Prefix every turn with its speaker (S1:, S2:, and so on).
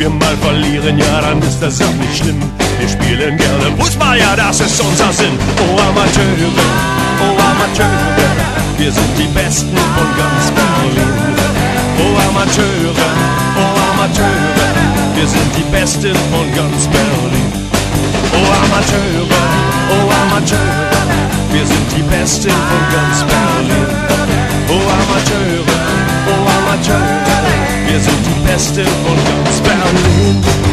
S1: wir mal verlieren, ja, dann ist das auch nicht schlimm. Wir spielen gerne Fußball, ja, das ist unser Sinn. Oh Amateure, wir sind die Besten von ganz Berlin. Oh Amateure, wir sind die Besten von ganz Berlin. Oh Amateure, wir sind die Besten von ganz Berlin. Oh Amateure, wir sind die Besten von ganz Berlin.